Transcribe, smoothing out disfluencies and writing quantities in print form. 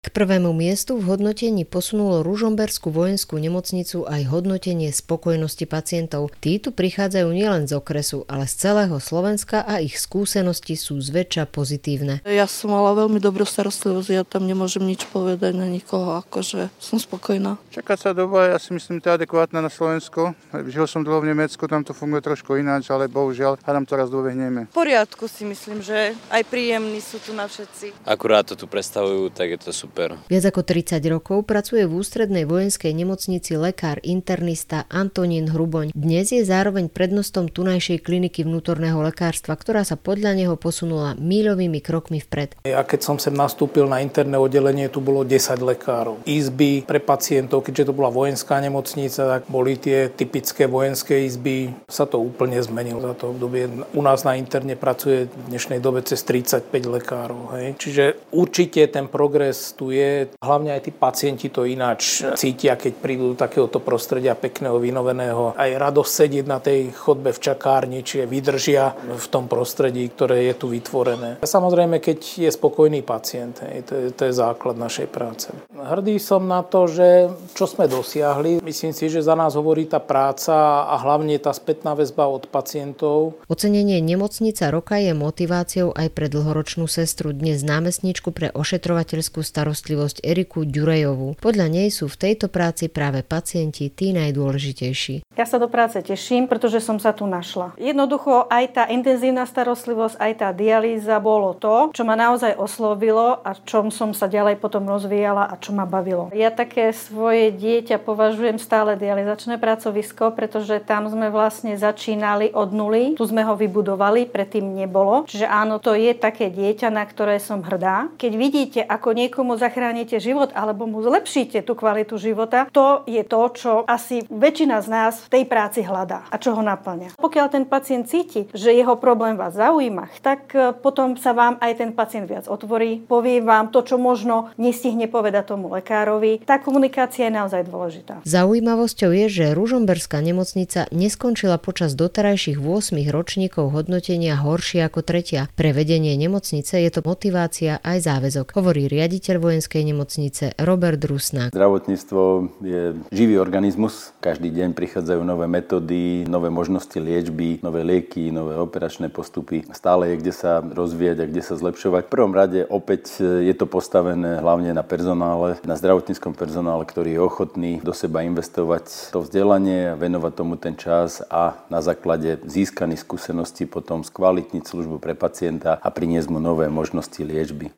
prvému miestu v hodnotení posunulo Ružomberskú vojenskú nemocnicu aj hodnotenie spokojnosti pacientov. Tí tu prichádzajú nielen z okresu, ale z celého Slovenska a ich skúsenosti sú zväčša pozitívne. Ja som mala veľmi dobrú starostlivosť, ja tam nemôžem nič povedať na nikoho, akože som spokojná. Čakacia doba, ja si myslím, to je adekvátna na Slovensku. Žil som dlho v Nemecku, tam to funguje trošku ináč, ale bohužiaľ, hádam to raz dobehneme. V poriadku si myslím, že aj príjemní sú tu na všetci. Akurát to tu predstavujú, tak je to super. Viac ako 30 rokov pracuje v ústrednej vojenskej nemocnici lekár internista Antonín Hruboň. Dnes je zároveň prednostom tunajšej kliniky vnútorného lekárstva, ktorá sa podľa neho posunula míľovými krokmi vpred. Ja keď som sem nastúpil na interné oddelenie, tu bolo 10 lekárov. Izby pre pacientov, keďže to bola vojenská nemocnica, tak boli tie typické vojenské izby. Sa to úplne zmenilo za to obdobie. U nás na interne pracuje v dnešnej dobe cez 35 lekárov. Hej. Čiže určite ten progres tu je. Hlavne aj tí pacienti to ináč cítia, keď prídu do takéhoto prostredia pekného, vynoveného. Aj radosť sedieť na tej chodbe v čakárni, či vydržia v tom prostredí, ktoré je tu vytvorené. A samozrejme, keď je spokojný pacient, hej, to je základ našej práce. Hrdý som na to, že čo sme dosiahli. Myslím si, že za nás hovorí tá práca a hlavne tá spätná väzba od pacientov. Ocenenie nemocnica roka je motiváciou aj pre dlhoročnú sestru, dnes námestníčku pre ošetrovateľskú starostlivosť Eriku Ďurejovú. Podľa nej sú v tejto práci práve pacienti tí najdôležitejší. Ja sa do práce teším, pretože som sa tu našla. Jednoducho aj tá intenzívna starostlivosť, aj tá dialýza bolo to, čo ma naozaj oslovilo a čom som sa ďalej potom rozvíjala a čo ma bavilo. Ja také svoje dieťa považujem stále dialyzačné pracovisko, pretože tam sme vlastne začínali od nuly. Tu sme ho vybudovali, predtým nebolo. Čiže áno, to je také dieťa, na ktoré som hrdá. Keď vidíte, ako niekomu zachránite život alebo mu zlepšíte tú kvalitu života, to je to, čo asi väčšina z nás v tej práci hľadá a čo ho naplňa. Pokiaľ ten pacient cíti, že jeho problém vás zaujíma, tak potom sa vám aj ten pacient viac otvorí, povie vám to, čo možno nestihne povedať tomu lekárovi. Tá komunikácia je naozaj dôležitá. Zaujímavosťou je, že Ružomberská nemocnica neskončila počas doterajších 8 ročníkov hodnotenia horšie ako tretia. Pre vedenie nemocnice je to motivácia aj záväzok, hovorí riaditeľ vojenskej nemocnice Robert Rusnák. Zdravotníctvo je živý organizmus. Každý deň prichádzajú nové metódy, nové možnosti liečby, nové lieky, nové operačné postupy. Stále je kde sa rozvíjať a kde sa zlepšovať. V prvom rade opäť je to postavené hlavne na personále, na zdravotníckom personále, ktorý je ochotný do seba investovať to vzdelanie, venovať tomu ten čas a na základe získaných skúseností potom skvalitniť službu pre pacienta a priniesť mu nové možnosti liečby.